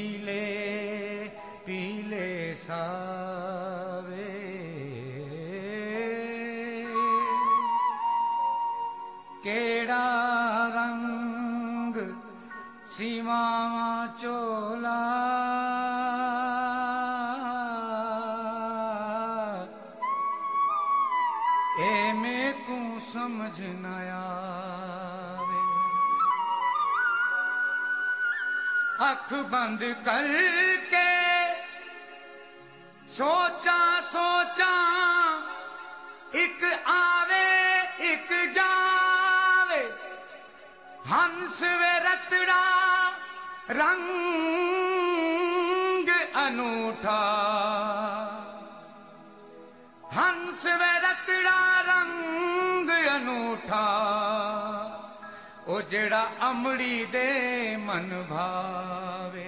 पीले पीले सावे केड़ा रंग सीमावा चोला ए में को समझ न आवे। अख बंद करके सोचा सोचा एक आवे एक जावे हंस वे रतड़ा रंग अनूठा हंस वे रतड़ा रंग अनूठा ओ जेड़ा अमड़ी दे मन भावे।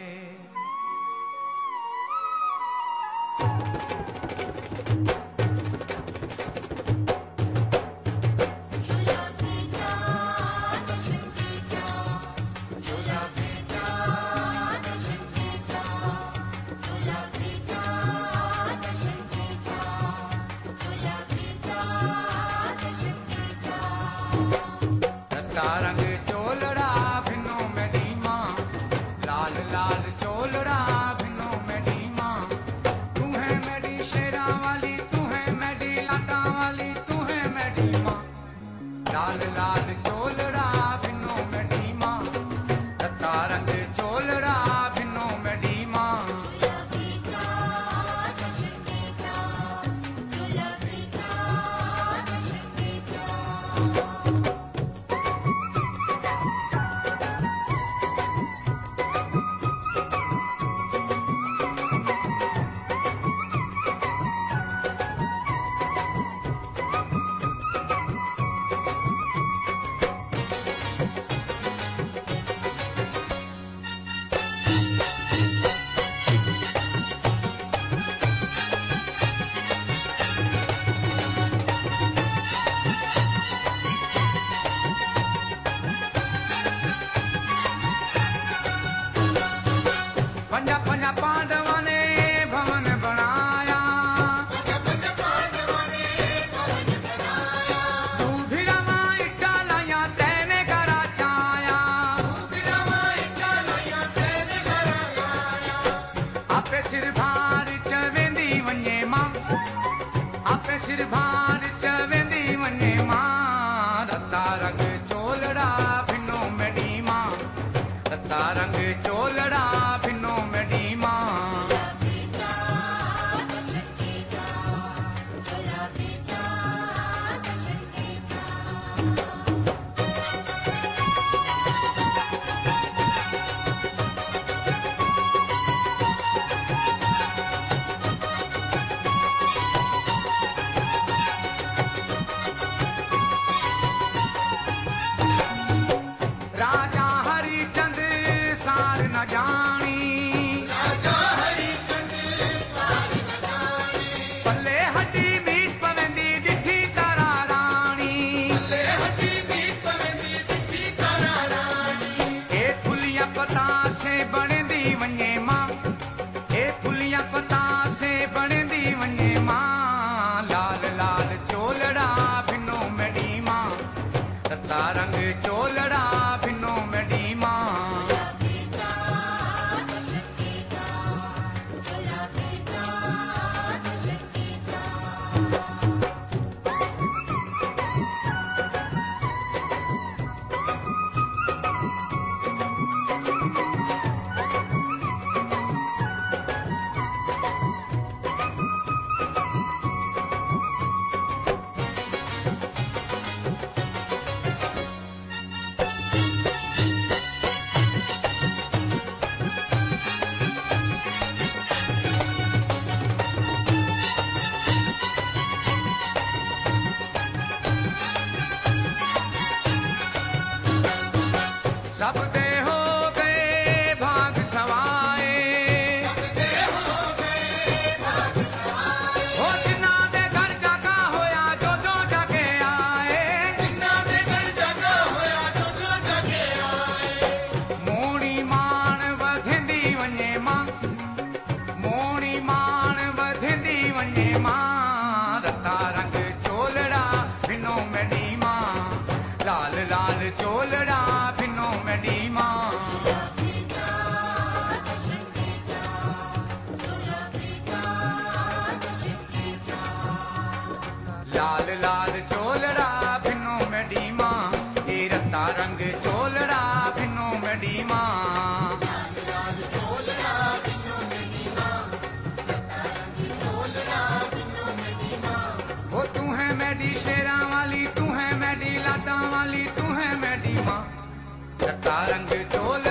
रंग चोलड़ा भिनो में डीमा लाल लाल चोलड़ा भिनो में डीमा तू है मेरी शेरा वाली तू है मेरी लाटा वाली तू है मेरी माँ लाल लाल चोलड़ा भिनो में डीमा रत्ता रंग चोलड़ा भिनो में डीमा। पंजा पंजा पांडवा ने भवन बनाया तू भिड़ावा इट्टा लाया तेने करा चाया आपे सिर भार चवेंदी वने मां आपे सिर भार चवेंदी वने मां रत्ता रंग चोलड़ा भिनो में डीमा रत्ता रंग चोलड़ा भिनो में डीमा। राजा हरिचंद सार न जानी पल्ले हड्डी मीट पवेंदी डिठी तारा रानी ए फुलिया पता से बनेंदी वने मां ए फुलिया पता से बनेंदी वने मां लाल लाल चोलड़ा भिनो में डीमा रत्ता रंग चोलड़ा भिनो में डीमा। सब दे हो गए भाग सवाए हो जिन्ना दे घर जागा होया जो जाके आए मोड़ी मान वधंदी वञे मां मोणी मान वधंदी वञे मां रता रंग चोलड़ा भिनो मेडी मां लाल लाल चोलड़ा भिनो मेडी मां लाल लाल चोलड़ा भिनो मेडी मां ए रता रंग चोलड़ा भिनो मेडी मां तू है मेरी शेरा वाली तू है मेरी लाटा वाली तू है मेरी मां रता रंग चोल